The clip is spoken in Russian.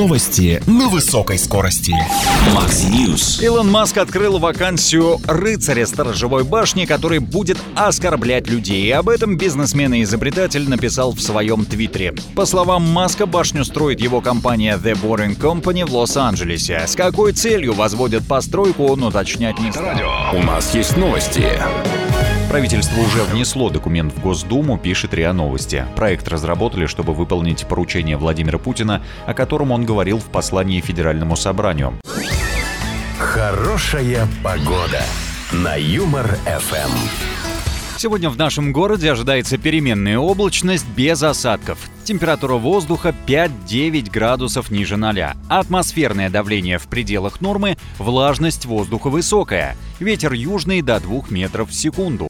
Новости на высокой скорости. Max News. Илон Маск открыл вакансию рыцаря сторожевой башни, который будет оскорблять людей. И об этом бизнесмен и изобретатель написал в своем твиттере. По словам Маска, башню строит его компания The Boring Company в Лос-Анджелесе. С какой целью возводят постройку, он уточнять не стал. У нас есть новости. Правительство уже внесло документ в Госдуму, пишет РИА Новости. Проект разработали, чтобы выполнить поручение Владимира Путина, о котором он говорил в послании Федеральному собранию. Хорошая погода на Юмор-ФМ. Сегодня в нашем городе ожидается переменная облачность без осадков. Температура воздуха 5-9 градусов ниже 0. Атмосферное давление в пределах нормы, влажность воздуха высокая. Ветер южный до 2 метров в секунду.